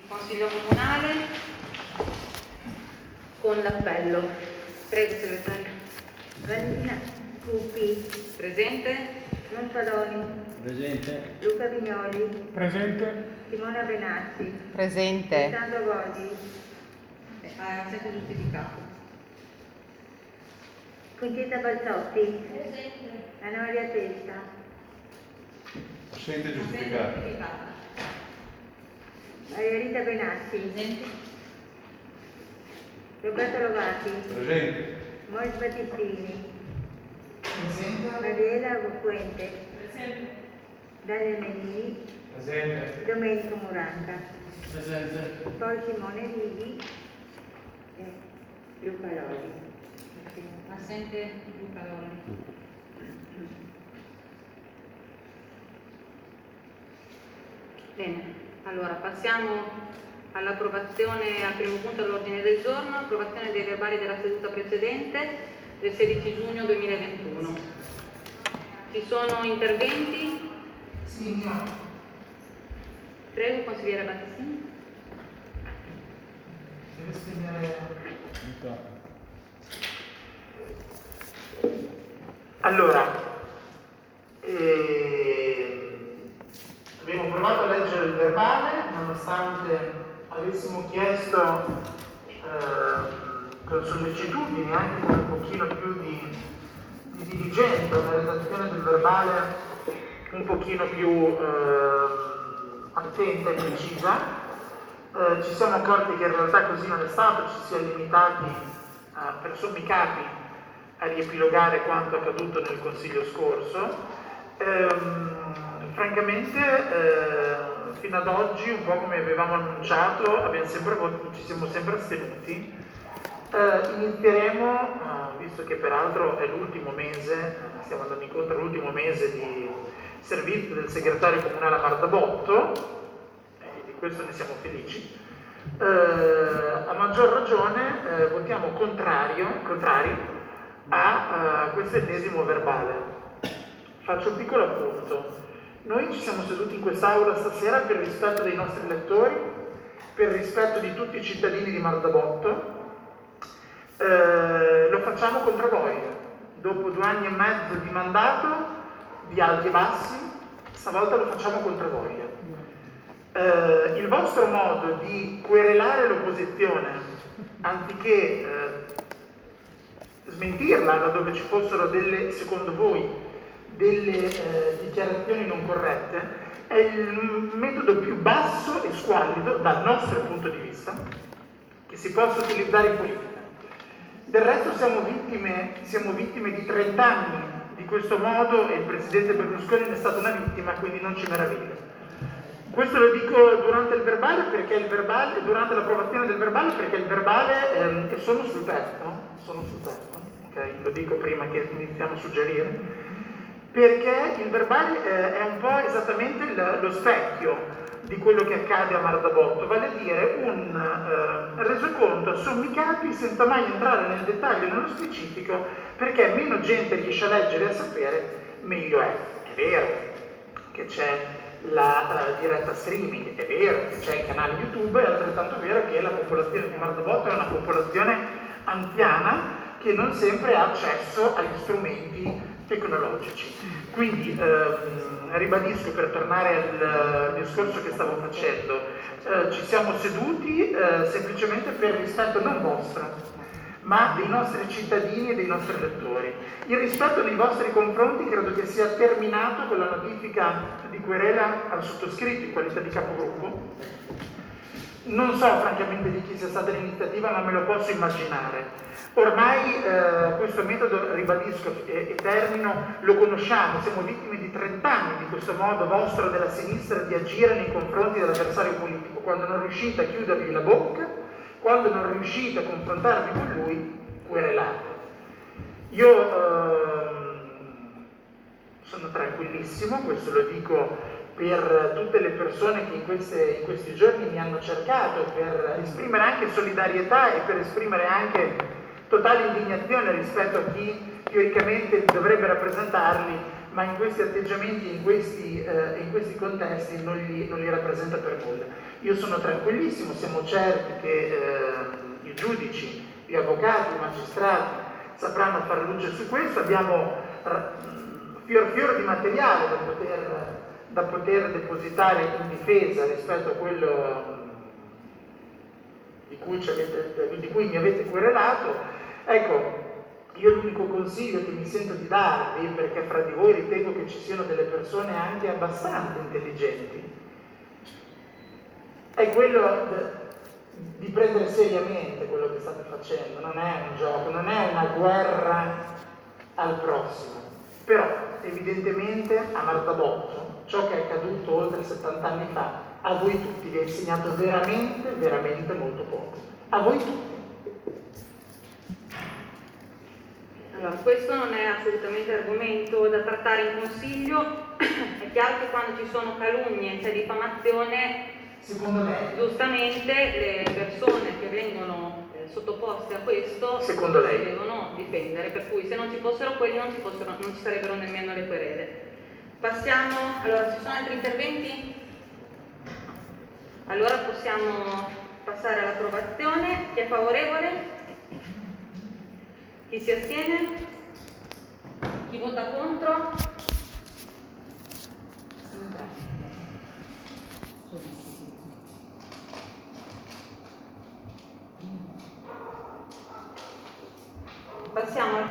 Consiglio Comunale con l'appello. Prego, segretario. Vanina Cupi, Presente. Montaloni, Presente. Luca Vignoli, Presente. Simona Benassi, Presente. Alessandro Godi, Assente giustificato. Conchita Balzotti, Anna Maria Testa, Assente giustificato. Maria Rita Benassi, Presente. Roberto Lovati, Presente. Mois Battistini, Mariela Fuente, Dalia Menini, Presente. Domenico Muranca, Presente. poi Simone Righi e Luca Lodi. Assente Luca Lolli. Bene, allora passiamo all'approvazione al primo punto dell'ordine del giorno, approvazione dei verbali della seduta precedente del 16 giugno 2021. Ci sono interventi? Sì, no. Prego, consigliere Battistini. Deve spiegare. Allora, abbiamo provato a leggere il verbale, nonostante avessimo chiesto con sollecitudine, anche con un pochino più di diligenza, una redazione del verbale un pochino più attenta e precisa. Ci siamo accorti che in realtà così non è stato, ci si è limitati per sommi capi a riepilogare quanto accaduto nel Consiglio scorso. Francamente, fino ad oggi, un po' come avevamo annunciato, ci siamo sempre astenuti. Inizieremo, visto che peraltro è l'ultimo mese, stiamo andando incontro all'ultimo mese di servizio del segretario comunale a Mardabotto, e di questo ne siamo felici. A maggior ragione votiamo contrari a questo ennesimo verbale. Faccio un piccolo appunto. Noi ci siamo seduti in quest'aula stasera per rispetto dei nostri lettori, per rispetto di tutti i cittadini di Mardabotto. Lo facciamo contro voi. Dopo 2 anni e mezzo di mandato, di alti e bassi, stavolta lo facciamo contro voi. Il vostro modo di querelare l'opposizione, anziché smentirla laddove ci fossero secondo voi, delle dichiarazioni non corrette, è il metodo più basso e squallido dal nostro punto di vista che si possa utilizzare in politica. Del resto siamo vittime di 30 anni di questo modo e il presidente Berlusconi ne è stata una vittima, quindi non ci meraviglia. Questo lo dico durante il verbale, durante l'approvazione del verbale, perché il verbale sono sul testo, okay? Lo dico prima che iniziamo a suggerire, perché il verbale è un po' esattamente lo specchio di quello che accade a Mardabotto, vale a dire un resoconto a sommi capi senza mai entrare nel dettaglio e nello specifico, perché meno gente riesce a leggere e a sapere, meglio è. È vero che c'è la diretta streaming, è vero che c'è il canale YouTube, è altrettanto vero che la popolazione di Mardabotto è una popolazione anziana che non sempre ha accesso agli strumenti tecnologici. Quindi ribadisco, per tornare al discorso che stavo facendo, ci siamo seduti semplicemente per rispetto non vostro, ma dei nostri cittadini e dei nostri lettori. Il rispetto nei vostri confronti credo che sia terminato con la notifica di querela al sottoscritto in qualità di capogruppo. Non so francamente di chi sia stata l'iniziativa, ma me lo posso immaginare. Ormai questo metodo, ribadisco e termino, lo conosciamo, siamo vittime di 30 anni di questo modo vostro della sinistra di agire nei confronti dell'avversario politico. Quando non riuscite a chiudergli la bocca, quando non riuscite a confrontarvi con lui, querelate. Io sono tranquillissimo, questo lo dico per tutte le persone che in questi giorni mi hanno cercato, per esprimere anche solidarietà e per esprimere anche totale indignazione rispetto a chi teoricamente dovrebbe rappresentarli, ma in questi atteggiamenti, in questi contesti non li rappresenta per nulla. Io sono tranquillissimo, siamo certi che i giudici, gli avvocati, i magistrati sapranno fare luce su questo. Abbiamo fior di materiale da poter depositare in difesa rispetto a quello di cui mi avete querelato. Ecco, io l'unico consiglio che mi sento di darvi, perché fra di voi ritengo che ci siano delle persone anche abbastanza intelligenti, è quello di prendere seriamente quello che state facendo. Non è un gioco, non è una guerra al prossimo. Però evidentemente a Marta Botto ciò che è accaduto oltre 70 anni fa a voi tutti vi ha insegnato veramente molto poco. A voi tutti. Allora, questo non è assolutamente argomento da trattare in consiglio. È chiaro che quando ci sono calunnie, c'è diffamazione, Secondo lei? giustamente le persone che vengono sottoposte a questo Secondo lei? si devono difendere, per cui se non ci fossero quelli non ci sarebbero nemmeno le querele. Passiamo, allora ci sono altri interventi? Allora possiamo passare all'approvazione. Chi è favorevole? Chi si astiene? Chi vota contro? Passiamo al